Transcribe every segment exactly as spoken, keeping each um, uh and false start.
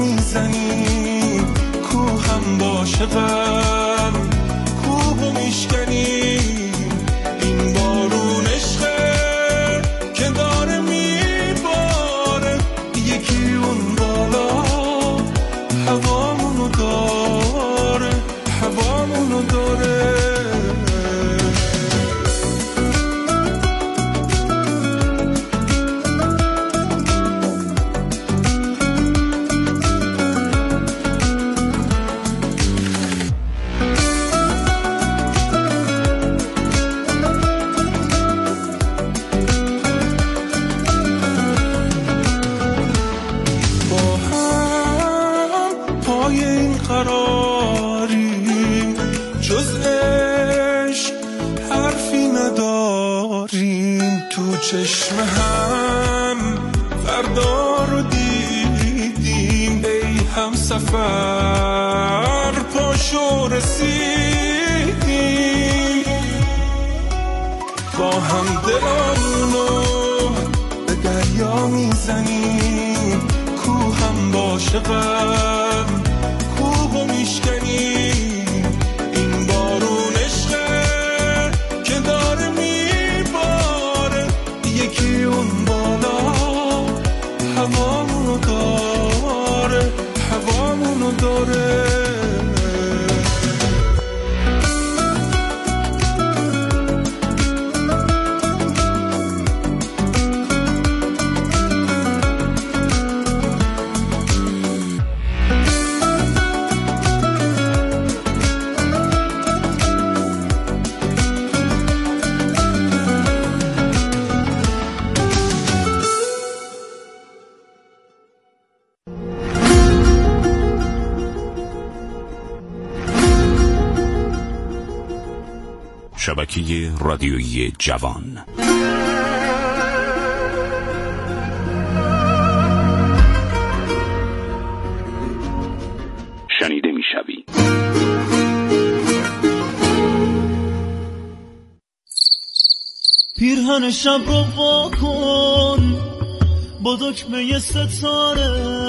میزنی کوهم باشه غم کوهو میشکنی این بارون عشقه که داره میباره یکی اون بالا هوامونو داره هوامونو داره چشم هم فردا رو دیدیم ای هم سفر پاشو رسیدیم با هم دلانو به دریا میزنیم کوهم باشه غم کوهو میشکنیم این بارون عشقه که داره میباره یکی اون بالا هوامونو داره هوامونو داره شبکه رادیویی جوان. شنیده میشوی. پیرهن شب رو واکن با دکمه ستاره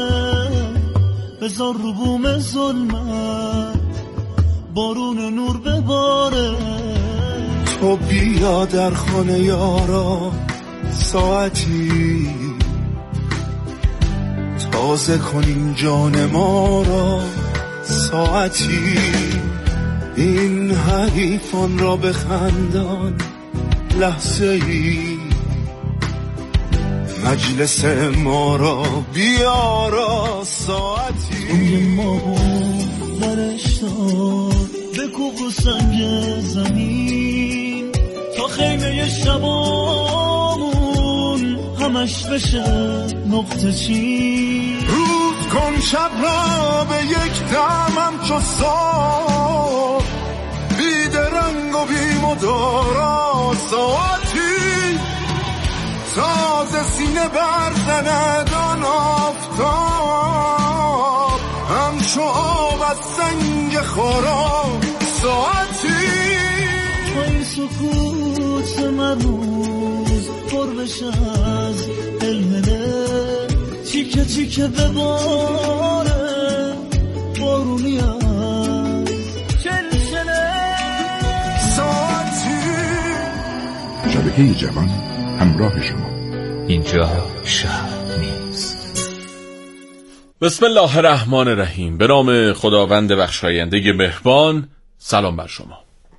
بذار رو بوم ظلمت بارون نور بباره تو بیا در خانه یارا ساعتی تازه کنیم جان ما را ساعتی این حریفان را بخندان لحظه ای مجلس ما را بیارا ساعتی توی ما برش دار بکوب رو سنگ زمین تا خیمه شبامون همش بشه نقطه چین روز کن شب را به یک دمم چو سار بید رنگ و بی مدارا ساعتی تازه سینه برزند آن آفتاب همچو آب از سنگ خارا ساعتی با این سکوت مرموز پر بشه از دلهله تیکه تیکه بباره بارونی از چلچله ساعتی. شبکه جوان همراه شما. اینجا شهر نیست. بسم الله الرحمن الرحیم. به نام خداوند بخشاینده مهربان. سلام بر شما.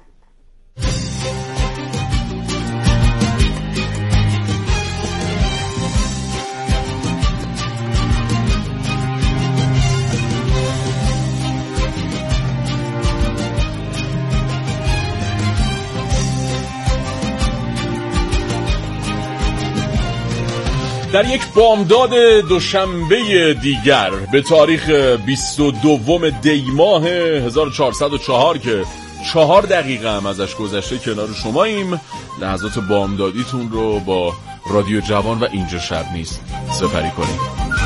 در یک بامداد دوشنبه دیگر به تاریخ بیست و دوم دی ماه هزار و چهارصد و چهار که چهار دقیقه هم ازش گذشته کنار شماییم، لحظات بامدادیتون رو با رادیو جوان و اینجا شب نیست سپری کنیم.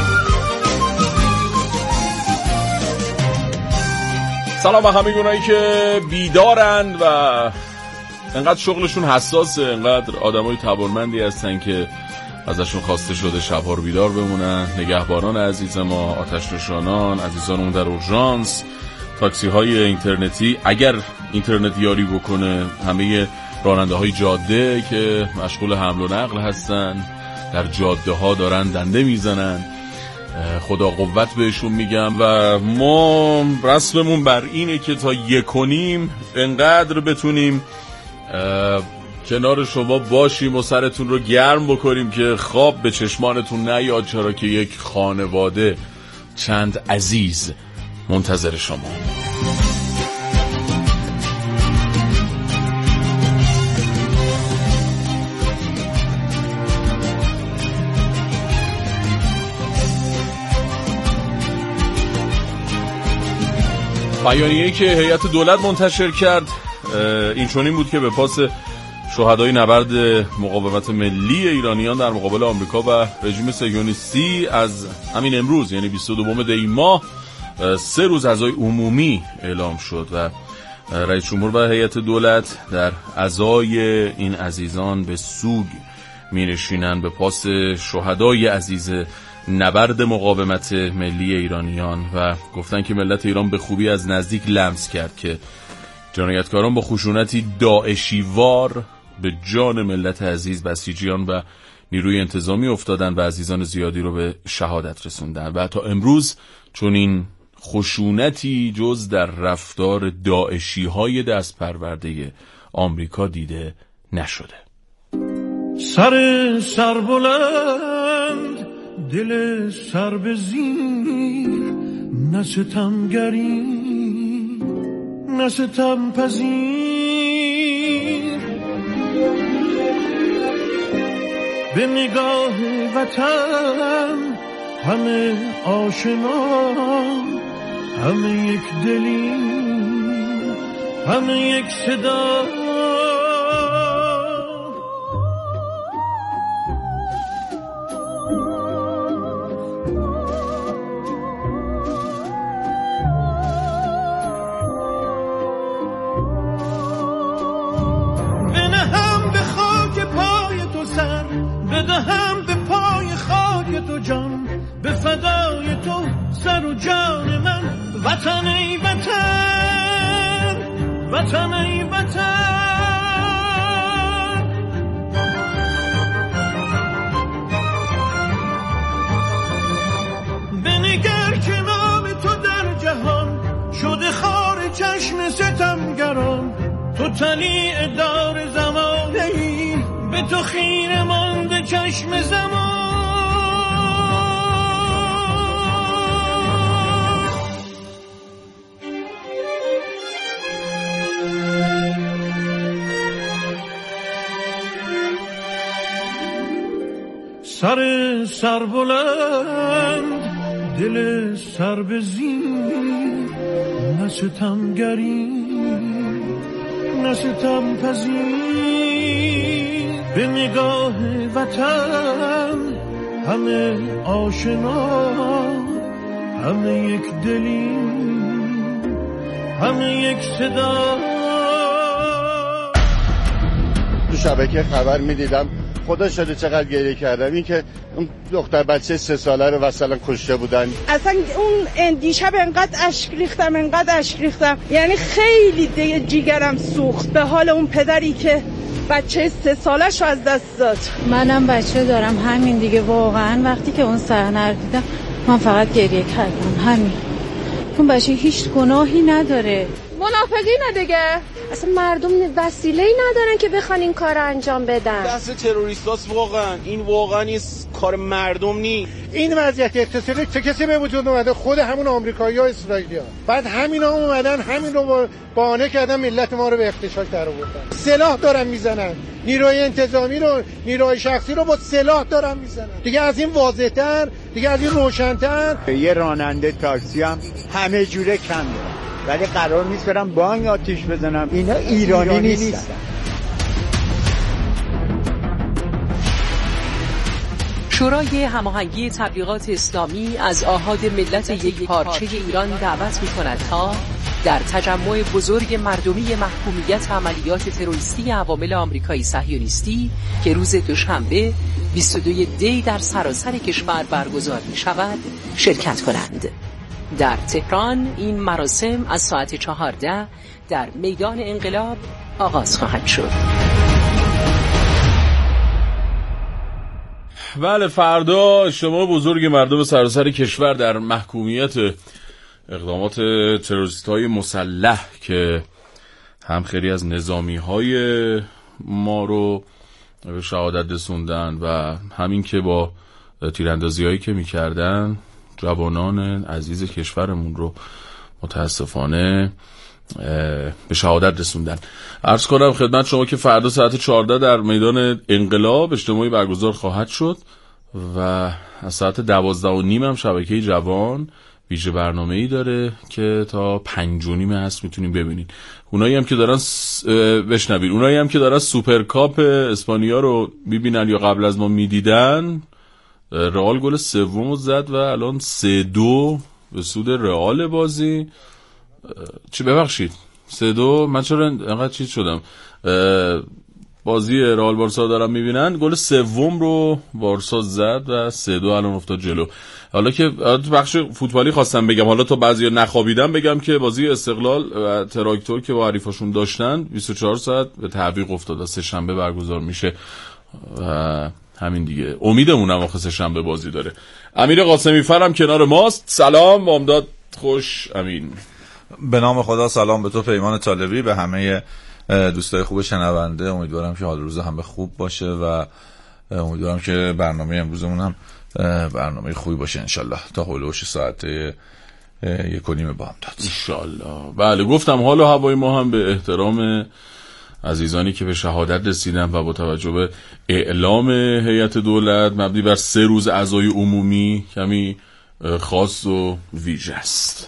سلام به همه گونایی که بیدارن و انقدر شغلشون حساسه، انقدر آدمای تبارمندی هستن که ازشون خواسته شده شب‌ها رو بیدار بمونن. نگهبانان عزیز ما، آتش‌نشانان، عزیزانمون در اورژانس، تاکسی های اینترنتی اگر اینترنت یاری بکنه، همه راننده های جاده که مشغول حمل و نقل هستن، در جاده ها دارن دنده میزنن، خدا قوت بهشون میگم. و ما رسممون بر اینه که تا یک و نیم انقدر بتونیم کنار شما باشیم و سرتون رو گرم بکنیم که خواب به چشمانتون نیاد، چرا که یک خانواده، چند عزیز منتظر شما. بیانیه‌ای که هیئت دولت منتشر کرد این چنین بود که به پاس شهدای نبرد مقاومت ملی ایرانیان در مقابل آمریکا و رژیم صهیونیستی از همین امروز یعنی بیست و دوم دی ماه سه روز عزای عمومی اعلام شد و رئیس جمهور و هیئت دولت در عزای این عزیزان به سوگ می نشینن به پاس شهدای عزیز نبرد مقاومت ملی ایرانیان و گفتن که ملت ایران به خوبی از نزدیک لمس کرد که جنایتکاران با خشونتی داعشی وار به جان ملت عزیز بسیجیان و نیروی انتظامی افتادن و عزیزان زیادی رو به شهادت رسوندن و تا امروز چون این خشونتی جز در رفتار داعشی های دست پرورده آمریکا دیده نشده. سر سر بلند دل سر به زیر، نه ستمگری نه ستم پذیر، به نگاه وطن همه آشنا، همه یک دلی، همه یک صدا. بدهم به پای خاک تو جان، به فدای تو سر و جان من. وطن ای وطن، وطن ای وطن. بنگر که نام تو در جهان شده خار چشم ستمگران. تو طلیع دار زمانه ای، به تو خیره مانده چشم زمان. سر سر بلند دل سر به زیر، نه ستمگری نه ستم پذیر، به نگاه وطن همه آشنا، همه یک دلی، همه یک صدا. تو شبکه خبر میدیدم، خدا شده چقدر گریه کردم. این که اون دختر بچه سه ساله رو مثلا کشته بودن. اصلا اون دیشب انقدر اشک ریختم انقدر اشک ریختم، یعنی خیلی دیگه جیگرم سوخت به حال اون پدری که بچه سه سالش رو از دست داد. منم بچه دارم، همین دیگه. واقعا وقتی که اون صحنه رو دیدم من فقط گریه کردم. همین، اون بچه هیچ گناهی نداره. منافقینه دیگه. اصلا مردم وسیله‌ای ندارن که بخوان این کار رو انجام بدن. دست تروریستاست واقعا. این واقعا نیست کار مردم نی. این وضعیت اقتصادی چه کسی به وجود اومده؟ خود همون آمریکایی‌ها و اسرائیلی‌ها. بعد همینا اومدن همین رو بهانه کردن ملت ما رو به اغتشاش درآوردن. سلاح دارن میزنن. نیروی انتظامی رو، نیروی شخصی رو با سلاح دارن میزنن. دیگه از این واضح‌تر، دیگه از این روشن‌تر. یه راننده تاکسی هم همه جوره کم داره. ولی قرار نیست برم بانک آتیش بزنم. اینا ایرانی, ایرانی نیستن, نیستن. شورای هماهنگی تبلیغات اسلامی از آحاد ملت یک پارچه ایران دعوت می‌کند تا در تجمع بزرگ مردمی محکومیت عملیات تروریستی عوامل آمریکایی صهیونیستی که روز دوشنبه بیست و دو دی در سراسر کشور برگزار می شود شرکت کنند. در تهران این مراسم از ساعت چهارده در میدان انقلاب آغاز خواهد شد. بله، فردا اجتماع بزرگ مردم سراسر کشور در محکومیت اقدامات تروریست‌های مسلح که هم خیلی از نظامی‌های ما رو به شهادت رسوندن و همین که با تیراندازی‌هایی که می‌کردن جوانان عزیز کشورمون رو متاسفانه به شهادت رسوندن. عرض کنم خدمت شما که فردا ساعت چهارده در میدان انقلاب اجتماعی برگزار خواهد شد و از ساعت دوازده و نیم هم شبکه جوان ویژه برنامه‌ای داره که تا پنج و نیم هست میتونیم ببینین. اونایی هم که دارن س... بشنوین اونایی هم که دارن سوپرکاپ اسپانیا رو میبینن یا قبل از ما میدیدن، رئال گل سومو زد و الان سه دو به سود رئال بازی. چی ببخشید سه دو من چرا انقدر چیز شدم، بازی رئال بارسا دارم میبینن، گل سوم رو بارسا زد و سه دو الان افتاد جلو. حالا که بخش فوتبالی خواستم بگم، حالا تا بعضیا نخوابیدن بگم که بازی استقلال و تراکتور که با حریفاشون داشتن بیست و چهار ساعت به تعویق افتاد، سه شنبه برگزار میشه و همین دیگه. امیدمونم آخه سه شنبه بازی داره. امیر قاسمی فرم کنار ماست. سلام، بامداد خوش. امین. به نام خدا. سلام به تو پیمان طالبی، به همه دوستای خوب شنونده. امیدوارم که حال روز همه خوب باشه و امیدوارم که برنامه امروزمون هم برنامه خوبی باشه انشالله تا هولوش ساعت یک و نیم بامداد انشالله. بله گفتم حال و هوای ما هم به احترام عزیزانی که به شهادت رسیدن و با توجه به اعلام هیئت دولت مبنی بر سه روز عزای عمومی کمی خاص و ویژه است.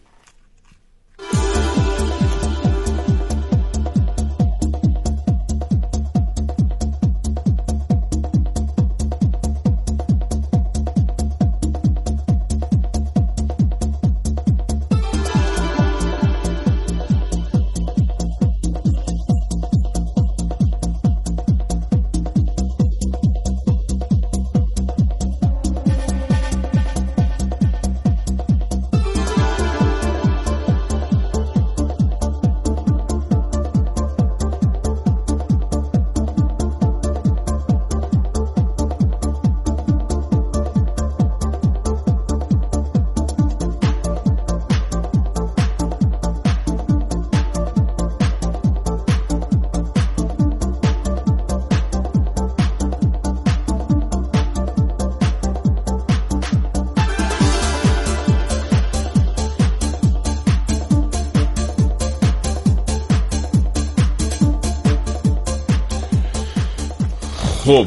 خب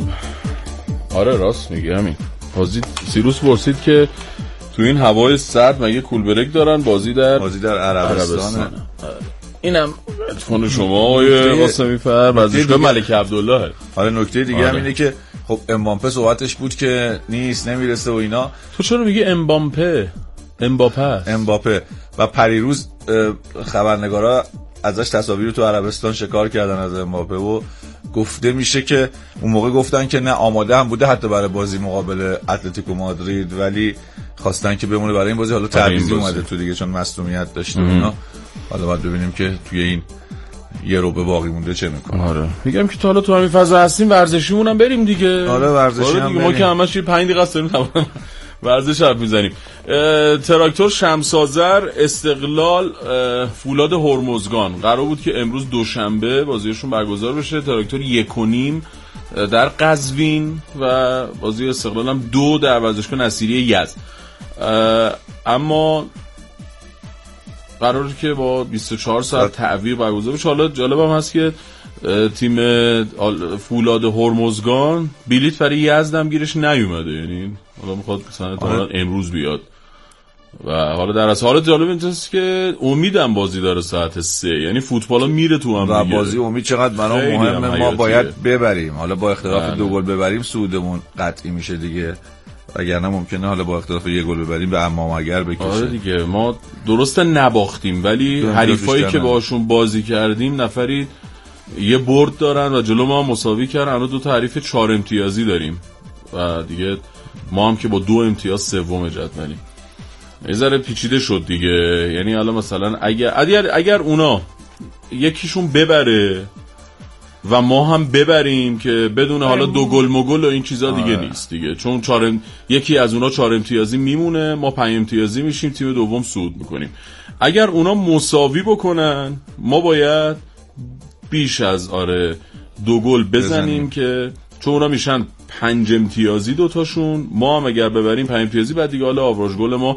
آره راست میگه. همین بازی سیروس پرسید که تو این هوای سرد مگه کول بریک دارن؟ بازی در بازی در عربستان. اینم تلفن شما آقای قاسمی فر بازیکن ملک عبدالله. آره نکته دیگه هم اینه که خب امباپه صحبتش بود که نیست نمیرسه و اینا. تو چرا میگی امباپه؟ امباپه امباپه و پریروز خبرنگارا ازش تصاویر تو عربستان شکار کردن از امباپه و گفته میشه که اون موقع گفتن که نه آماده هم بوده حتی برای بازی مقابل اتلتیکو مادرید، ولی خواستن که بمونه برای این بازی. حالا تعویضی اومده تو دیگه چون مصونیت داشته اونا. حالا باید ببینیم که توی این یه رو به باقی مونده چه میکنه. آره میگم که تا حالا تو همین فضا هستیم ورزشیمون هم بریم دیگه. آره ورزشی هم بریم. ما که همش پنج دقیقه است داریم ورزش حرف میزنیم. تراکتور شمسازر استقلال فولاد هرمزگان قرار بود که امروز دوشنبه بازیشون برگزار بشه. تراکتور یک و نیم در قزوین و بازی استقلال هم دو در ورزشگاه نصیری یزد. اما قراره که با بیست و چهار ساعت تعویق برگزار بشه. حالا جالب هم هست که تیم فولاد هرمزگان بلیت برای یزد هم گیرش نیومده، یعنی حالا میخواد مثلا تا امروز بیاد و حالا در اصل حالت جالب اینجاست که امیدم بازی داره ساعت سه، یعنی فوتبالا میره تو هم و بازی امید چقدر برای مهمه. ما باید ببریم، حالا با اختلاف دو گل ببریم سودمون قطعی میشه دیگه. وگرنه ممکنه حالا با اختلاف یه گل ببریم به اما اگر بکشه. آره دیگه ما درسته نباختیم ولی حریفایی که باشون بازی کردیم نفری یه برد دارن و جلو ما مساوی کردن. الان دو تا حریف چهار امتیازی داریم و دیگه ما هم که با دو امتیاز سوم جدولیم. یه ذره پیچیده شد دیگه. یعنی حالا مثلا اگر اگر اگر اونا یکیشون ببره و ما هم ببریم که بدون حالا دو گل مگل و این چیزا دیگه نیست دیگه، چون چهار یکی از اونا چهار امتیازی میمونه، ما پنج امتیازی میشیم، تیم دوم صعود میکنیم. اگر اونا مساوی بکنن ما باید بیش از آره دو گل بزنیم, بزنیم که چون اونا میشن پنج امتیازی دوتاشون، ما هم اگر ببریم پنج امتیازی بعد دیگه حالا آوراژ گل ما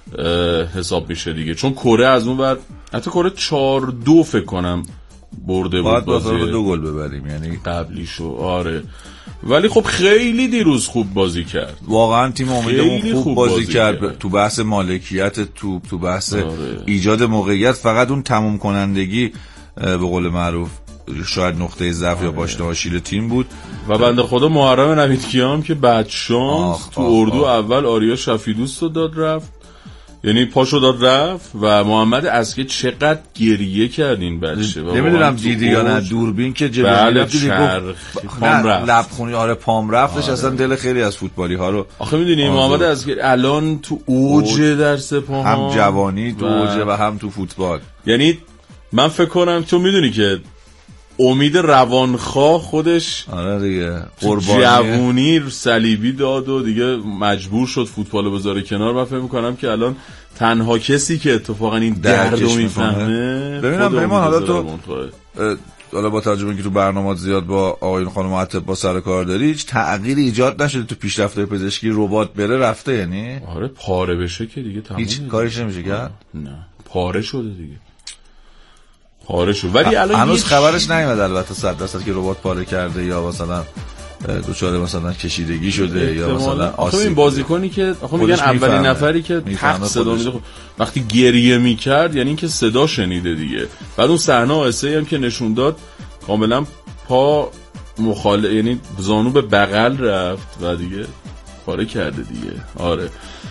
حساب میشه دیگه، چون کره از اون ور حتی کره چهار دو فکر کنم برده بود بازی، باید دو گل ببریم یعنی قبلیشو. آره ولی خب خیلی دیروز خوب بازی کرد، واقعا تیم امیدمون خوب, خوب بازی, بازی کرد. کرد تو بحث مالکیت توپ، تو بحث آره. ایجاد موقعیت، فقط اون تموم کنندگی به قول معروف شاید نقطه ضعف یا پاشنه آشیل تیم بود. و بنده خدا محرم نویدکیان که بعد شانس تو آخ اردو آخ. اول آریا شفیدوست رو داد رفت، یعنی پاشو داد رفت و محمد اسکی چقدر گریه کرد این بچه. نمیدونم دیدی یا نه دوربین که جلوی بله چرخ پام رفت لبخونی آره پام رفتش آره. اصلا دل خیلی از فوتبالی ها رو آخه میدونی محمد اسکی الان تو اوج در سپاه، هم جوانی تو اوج و هم تو فوتبال. یعنی من فکر کنم تو میدونی که امید روانخواه خودش آره دیگه قربانی جوونی صلیبی داد و دیگه مجبور شد فوتبال بذاره کنار. من فکر می‌کنم که الان تنها کسی که اتفاقا این درد رو میفهمه ببینم پیمان حالا تو حالا با توجه به اینکه تو برنامه‌ات زیاد با آقایون خانم معتب با سر کار داری، هیچ تغییری ایجاد نشده تو پیشرفت پزشکی؟ ربات بره رفته یعنی آره پاره بشه که دیگه تموم هیچ کارش نمیشه کرد. نه پاره شده دیگه پاره شد. ولی الان هنوز خبرش نیومد البته صد درصد که ربات پاره کرده یا مثلا دوچاره مثلا کشیدگی شده یا مثلا آسیب. این بازیکنی که آخه میگن اولین نفری که تق صدا میده وقتی گریه میکرد یعنی اینکه صدا شنیده دیگه. بعد اون صحنه آسه هم که نشون داد کاملا پا مخالف یعنی زانو به بغل رفت و دیگه پاره کرده دیگه. آره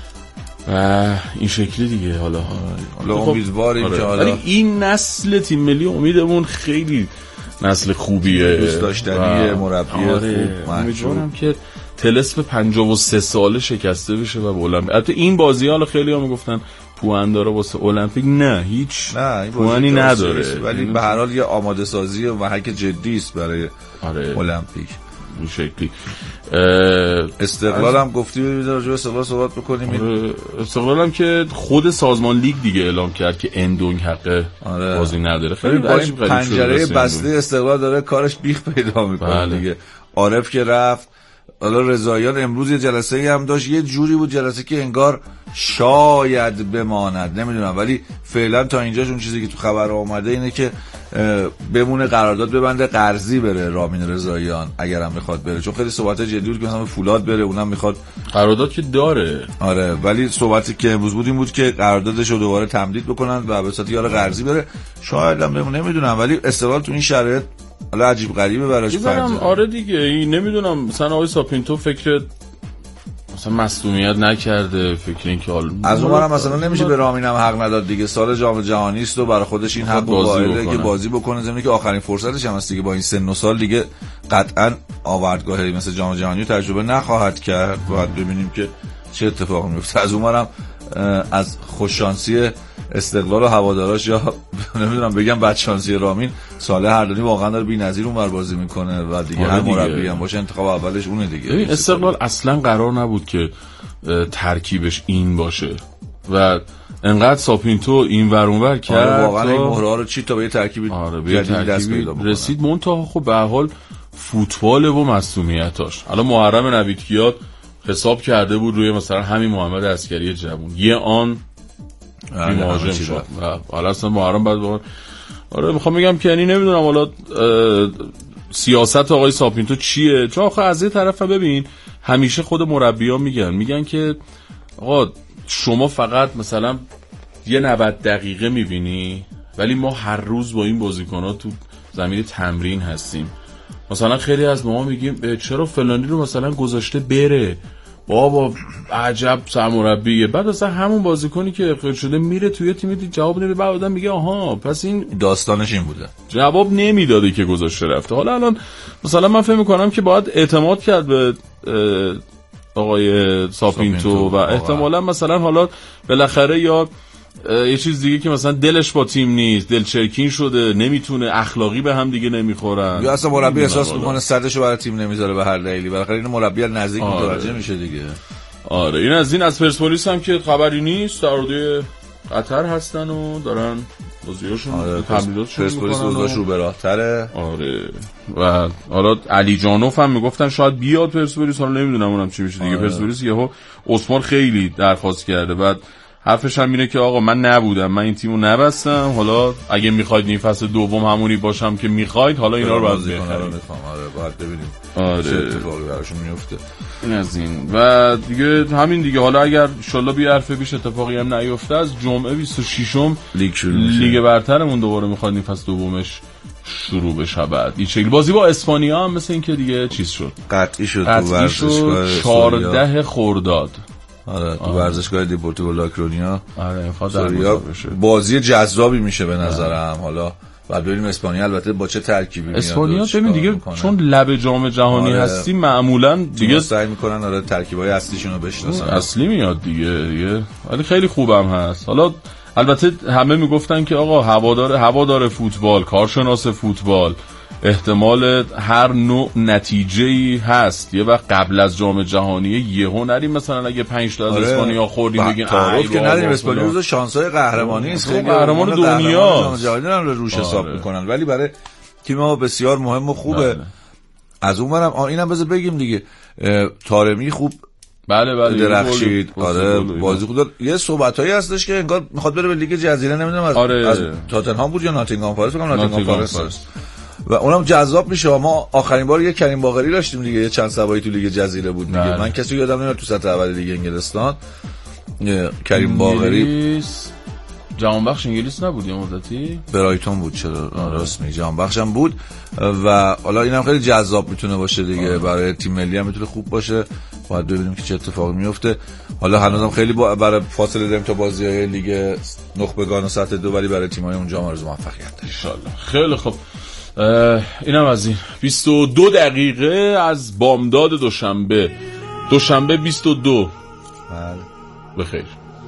و این شکلی دیگه. حالا حالا امیدواریم که حالا ولی این نسل تیم ملی امیدمون خیلی نسل خوبیه، دوست داشتنیه، مربی آره. خوب. امیدوارم که طلسم پنجاه و سه ساله شکسته بشه و المپیک. البته این بازی حالا خیلی ها میگفتن پوان داره واسه المپیک، نه هیچ نه پوانی نداره، ولی به هر حال یه آماده سازی و محک جدی است برای آره. المپیک. این شکلی استقلال هم گفتی ببینید راجع به استقلال صحبت بکنیم. آره. استقلال هم که خود سازمان لیگ دیگه اعلام کرد که اندونگ حق آره. بازی نداره. خیلی عجیب غریب شده. پنجره بسته استقلال داره کارش بیخ پیدا میکنه بله. دیگه عارف که رفت، حالا رضاییان امروز یه جلسه ای هم داشت، یه جوری بود جلسه که انگار شاید بماند، نمیدونم، ولی فعلا تا اینجاش اون چیزی که تو خبر اومده اینه که بمونه قرارداد ببنده قرضی بره رامین رضاییان اگرم میخواد بره، چون خیلی صحبت جدی بود که مثلا فولاد بره، اونم میخواد قرارداد که داره آره، ولی صحبتی که امروز بود این بود که قراردادش رو دوباره تمدید بکنن و به صورت یار قرضی بره، شاید هم بمونه، نمیدونم، ولی استقلال تو این شرایط حالا عجیب غریبه براش فرض. آره دیگه این نمیدونم مثلا آقای ساپینتو فکر مثلا مصدومیت نکرده، فکر این که حالا از اونم مثلا نمیشه به رامین هم حق نداد دیگه، سال جام جهانی است و برای خودش این حق قائله که بازی بکنه، زمینی که آخرین فرصتش هم است دیگه، با این سن و سال دیگه قطعا آوردگاهی مثل جام جهانی رو تجربه نخواهد کرد. باید ببینیم که چه اتفاقی میفته. از اونم از خوششانسی استقلال و هواداراش یا نمیدونم بگم بدشانسی رامین، ساله هردانی واقعا داره بی‌نظیر اونور بازی میکنه و دیگه هر مربی هم باشه انتخاب اولش اونه دیگه. استقلال اصلا قرار نبود که ترکیبش این باشه و انقدر ساپینتو این ور اون ور کرد آره واقعا این مهرها رو چی تا به یه ترکیب آره به ترکیب رسید. منتها خب به هر حال فوتبال و معصومیتاش، حالا محرم نویدکیات حساب کرده بود روی مثلا همین محمد عسکری جوون، یه آن مهاجم شد و حالا اصلا محرم بعد با آره میخوام بگم که یعنی نمیدونم حالا سیاست آقای ساپینتو چیه، چون آخه از یه طرف ببین همیشه خود مربیان میگن میگن که آقا شما فقط مثلا یه نود دقیقه میبینی ولی ما هر روز با این بازیکن‌ها تو زمین تمرین هستیم. مثلا خیلی از ما میگیم چرا فلانی رو مثلا گذاشته بره، بابا عجب سرمربیه. بعد اصلا همون بازیکنی که اخراج شده میره توی تیم دید جواب نمیده، بعد آدم میگه آها پس این داستانش این بوده، جواب نمیداده که گذاشته رفته. حالا الان مثلا من فکر میکنم که باید اعتماد کرد به آقای ساپینتو و احتمالا مثلا حالا بالاخره یا یه چیز دیگه که مثلا دلش با تیم نیست، دلچرکین شده، نمیتونه، اخلاقی به هم دیگه نمیخورن، یا اصلا مربی احساس میکنه صدشو برای تیم نمیذاره به هر دلیلی. بالاخره این مربی نزدیک متوجه میشه دیگه. آره این از این. از پرسپولیس هم که خبری نیست، در اردوی قطر هستن و دارن بازیاشون آره تمریناتشون پرسپولیس اوضاعش رو به راه‌تره. آره و حالا علی جانوف هم میگفتن شاید بیاد پرسپولیس، حالا نمیدونم اونم چی میشه دیگه. آره. پرسپولیس یهو اسمار خیلی درخواست کرده، بعد حرفش هم اینه که آقا من نبودم، من این تیمو نبستم، حالا اگه میخواید این فصل دوم همونی باشم که میخواید، حالا اینا رو باید بخرید. آره باید ببینیم آره چه اتفاقی براشون میفته. این از این. و دیگه همین دیگه، حالا اگر ان شاءالله بی حرفه بیش اتفاقی هم نیفته، از جمعه بیست و ششم لیگ شروع میشه. لیگ برترمون دوباره میخواد این فصل دومش شروع بشه. بعد این شکل بازی با اسپانیا هم مثل این که دیگه چیز شد، قطعی شد قطعی تو ورزشگاه چهارده خرداد. آره تو ورزشگاه دیپورتیو لاکرونیا. آره بازی جذابی میشه به نظرم. حالا بعد ببینیم اسپانیا البته با چه ترکیبی میاد. اسپانیا ببین دیگه میکنه. چون لب جام جهانی آره. هستی معمولا دیگه سعی میکنن آره ترکیبای اصلیشون رو بشناسن، اصلی میاد دیگه دیگه. ولی خیلی خوبم هست. حالا البته همه میگفتن که آقا هوادار هوادار فوتبال، کارشناس فوتبال، احتمال هر نوع نتیجه‌ای هست. یه وقت قبل از جام جهانی یهو نریم مثلا اگه پنج تا از آره. اسپانیا خوردیم بگین تعارف که نداریم. اسپانیا روز شانس‌های قهرمانی است، خیلی قهرمان دنیا جام جهانی رو روش آره. حساب میکنن، ولی برای تیم ما بسیار مهم و خوبه. بله. از اونورم اینم بذار بگیم دیگه، طارمی خوب بله بله درخشید. آره بازی خوب داد. یه صحبتایی هستش که انگار میخواد بره به لیگ جزیره، نمیدونم از آره. از تاتنهام بود یا ناتینگهام فارست، بگم ناتینگهام فارست و اونم جذاب میشه. ما آخرین بار یه کریم باقری داشتیم دیگه، یه چند سبایی تو لیگ جزیره بود دیگه. نه. من کسی یادم نمیاد تو سطح اول لیگ انگلستان کریم باقری. جهان بخش انگلیس نبود یه مدتی؟ برایتون بود. چرا راست میگی، جهان بخش هم بود و حالا اینم خیلی جذاب میتونه باشه دیگه. آه. برای تیم ملی هم میتونه خوب باشه. باید ببینیم که چه اتفاقی میفته. حالا هنوزم خیلی با... برای فاصله داریم تا بازی‌های لیگ نخبگان و سطح دو، ولی برای تیم‌های اونجا هم آرزو موفقیت ان شاءالله. خیلی خوب. اینم از این. بیست و دو دقیقه از بامداد دوشنبه دوشنبه بیست و دو. بله بخیر.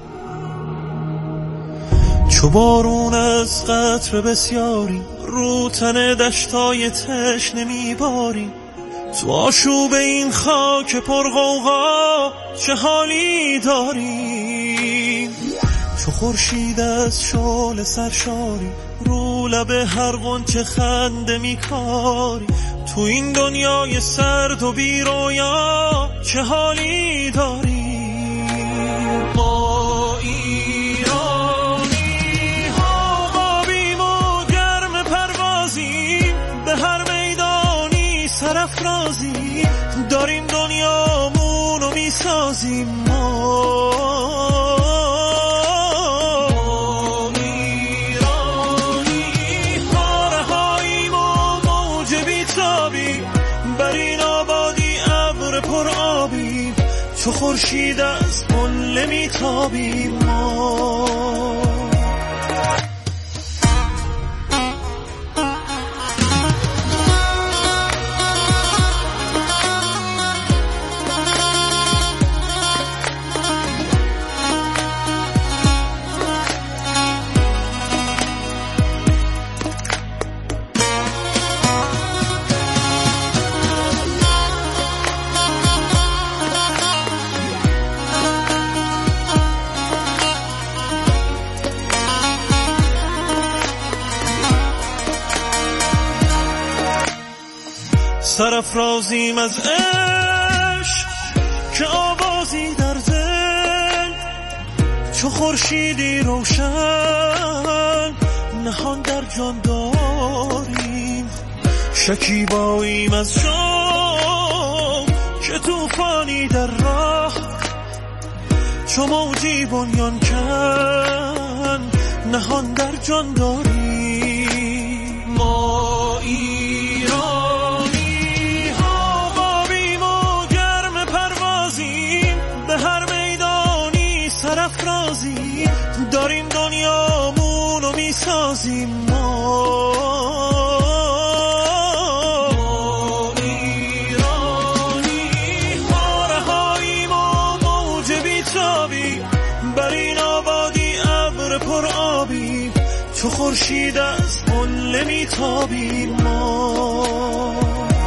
چو بارون از قطر بسیاری رو تن دشتای تشنه میباری، تو آشوب این خاک پرغوغا چه حالی داری. چو خورشید از شعله سرشاری رو لب هر غنچه خنده میکاری، تو این دنیای سرد و بیرویا چه حالی داری. ما ایرانی ها قابیم و گرم پروازیم، به هر میدانی سرافرازیم، داریم دنیامونو میسازیم. ما تو خورشید از قله میتابیم ما. سرافرازیم از عشق که آوازی در دل، چو خورشیدی روشن نهان در جان داریم. شکیباییم از شام که طوفانی در راه، چو موجی بنیان کن نهان در جان داریم. ما ایران سرافرازی داریم دنیامونو میسازیم ما ایرانی ما رهاییم و موج بیتابی بر این آبادی ابر پر آبی تو خورشید از قله میتابیم ما.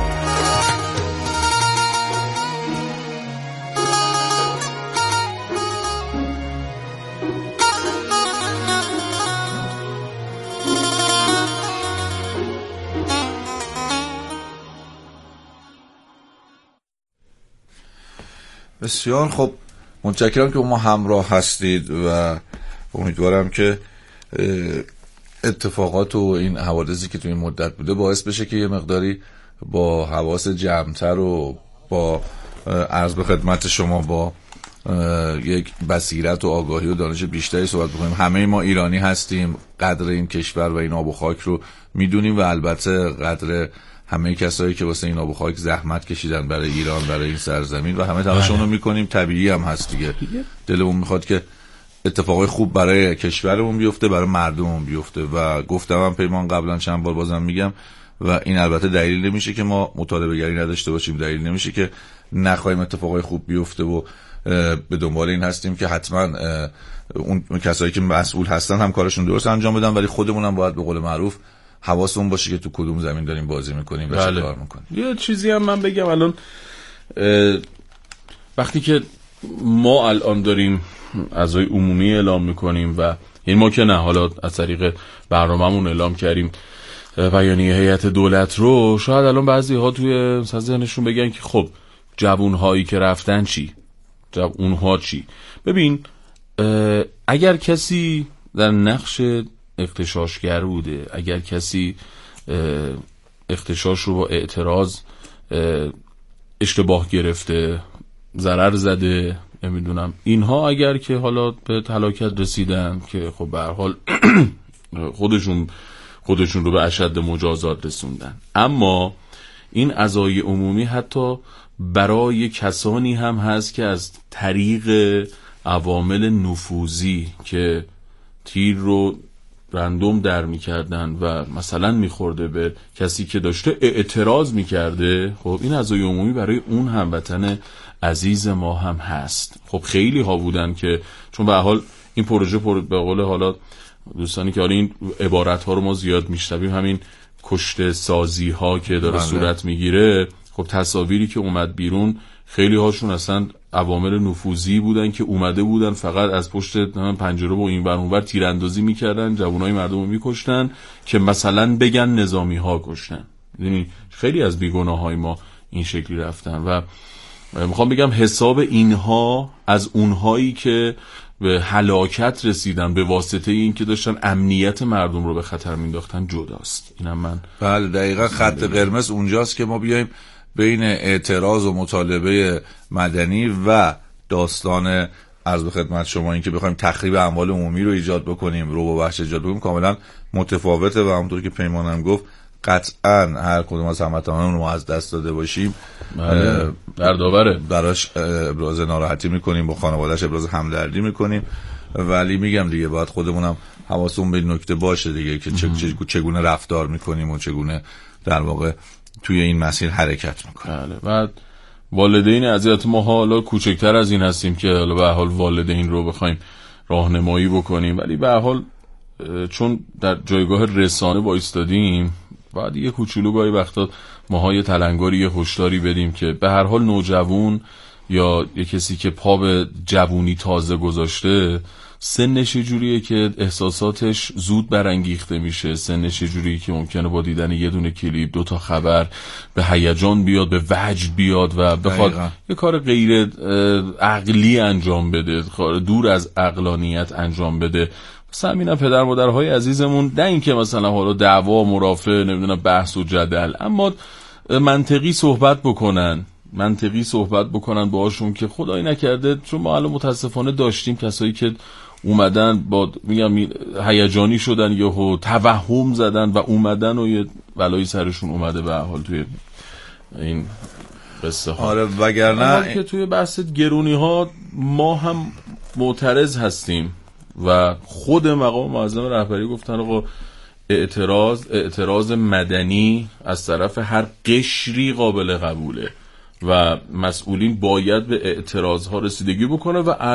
بسیار خب، متشکرم که ما همراه هستید و امیدوارم که اتفاقات و این حوادثی که تو این مدت بوده باعث بشه که یه مقداری با حواس جمع‌تر و با عرض به خدمت شما با یک بصیرت و آگاهی و دانش بیشتری صحبت بکنیم. همه ما ایرانی هستیم، قدر این کشور و این آب و خاک رو میدونیم و البته قدر همه کسایی که واسه این آب و خاک زحمت کشیدن برای ایران، برای این سرزمین و همه تلاشمون رو میکنیم. طبیعی هم هست دیگه، دلمون میخواد که اتفاقای خوب برای کشورمون بیفته، برای مردممون بیفته و گفتم هم پیمان قبلا چند بار بازم میگم و این البته دلیل نمیشه که ما مطالبه گری نداشته باشیم، دلیل نمیشه که نخواهیم اتفاقای خوب بیفته و به دنبال این هستیم که حتما اون کسایی که مسئول هستن هم کارشون درست انجام بدن، ولی خودمون هم باید به قول معروف حواسمون باشه که تو کدوم زمین داریم بازی میکنیم و چه کار میکنیم. یه چیزی هم من بگم الان، وقتی که ما الان داریم اعضای عمومی اعلام میکنیم و این ما که نه حالا از طریق برنامه‌مون اعلام کردیم بیانیه هیئت دولت رو، شاید الان بعضی ها توی ذهنشون بگن که خب جوون هایی که رفتن چی؟ جوون اونها چی؟ ببین، اگر کسی در نقش اغتشاشگر بوده، اگر کسی اغتشاش رو با اعتراض اشتباه گرفته، ضرر زده، نمیدونم اینها اگر که حالا به هلاکت رسیدن که خب به هر حال خودشون خودشون رو به اشد مجازات رسوندن، اما این اعضای عمومی حتی برای کسانی هم هست که از طریق عوامل نفوذی که تیر رو رندوم در میکردن و مثلا میخورده به کسی که داشته اعتراض میکرده، خب این اعضای عمومی برای اون هموطن عزیز ما هم هست. خب خیلی ها بودن که چون به حال این پروژه پر به قول حالا دوستانی که حالا این عبارت ها رو ما زیاد میشنویم، همین کشته سازی ها که داره بله. صورت میگیره، خب تصاویری که اومد بیرون خیلی هاشون اصلا عوامل نفوذی بودن که اومده بودن فقط از پشت پنجره و این ور اون ور تیراندازی میکردن، جوانای مردم رو میکشتن که مثلا بگن نظامی ها کشتن. یعنی خیلی از بیگناهای ما این شکلی رفتن و میخوام بگم حساب اینها از اونهایی که به هلاکت رسیدن به واسطه این که داشتن امنیت مردم رو به خطر مینداختن جداست. اینم من بله دقیقا خط قرمز اونجاست که ما بیایم بین اعتراض و مطالبه مدنی و داستان عرض به خدمت شما این که بخوایم تخریب اموال عمومی رو ایجاد بکنیم، رو و وحش ایجاد بکنیم، کاملا متفاوته و همونطور که پیمانم گفت قطعا هر کدوم از هموطنان رو از دست داده باشیم دردآوره، براش ابراز ناراحتی میکنیم، با خانواده‌اش ابراز همدردی میکنیم، ولی میگم دیگه باید خودمونم حواسمون به این نکته باشه دیگه که چگونه رفتار میکنیم و چگونه در واقع توی این مسیر حرکت میکنیم. بله. و والدین عزیزت ما حالا کوچکتر از این هستیم که حالا به حال والدین رو بخوایم راهنمایی بکنیم، ولی به حال چون در جایگاه رسانه وایستادیم بعد یه کوچولو گاهی وقتا ماها یه تلنگاری یه هشداری بدیم که به هر حال نوجوان یا یه کسی که پا به جوونی تازه گذاشته سنش جوریه که احساساتش زود برانگیخته میشه، سنش جوریه که ممکنه با دیدن یه دونه کلیپ دو تا خبر به هیجان بیاد، به وجد بیاد و بخواد یه کار غیر عقلی انجام بده، دور از عقلانیت انجام بده. مثلا همین پدر مادرهای عزیزمون نه این که مثلا حالا دعوا مرافع نمیدونم بحث و جدل، اما منطقی صحبت بکنن منطقی صحبت بکنن باهاشون که خدایی نکرده، چون ما الان متاسفانه داشتیم کسایی که اومدن با میگم هیجانی شدن یهو توهم زدن و اومدن و یه بلایی سرشون اومده به حال توی این قصه ها. آره وگرنه که توی بحث گرونی ها ما هم معترض هستیم و خود مقام معظم رهبری گفتن آقا اعتراض اعتراض مدنی از طرف هر قشری قابل قبوله و مسئولین باید به اعتراض ها رسیدگی بکنه و